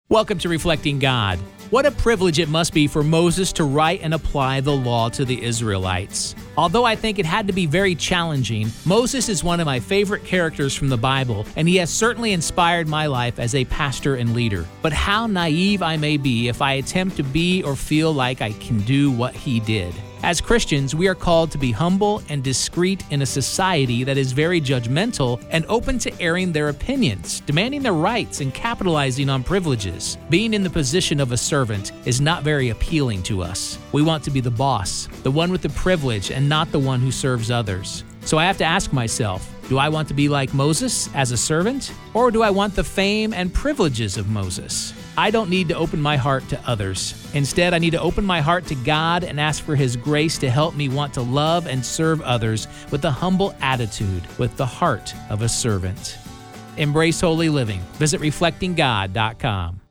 Welcome to Reflecting God. What a privilege it must be for Moses to write and apply the law to the Israelites. Although I think it had to be very challenging, Moses is one of my favorite characters from the Bible, and he has certainly inspired my life as a pastor and leader. But how naive I may be if I attempt to be or feel like I can do what he did. As Christians, we are called to be humble and discreet in a society that is very judgmental and open to airing their opinions, demanding their rights, and capitalizing on privileges. Being in the position of a servant is not very appealing to us. We want to be the boss, the one with the privilege, and not the one who serves others. So I have to ask myself, do I want to be like Moses as a servant, or do I want the fame and privileges of Moses? I don't need to open my heart to others. Instead, I need to open my heart to God and ask for His grace to help me want to love and serve others with a humble attitude, with the heart of a servant. Embrace holy living. Visit reflectinggod.com.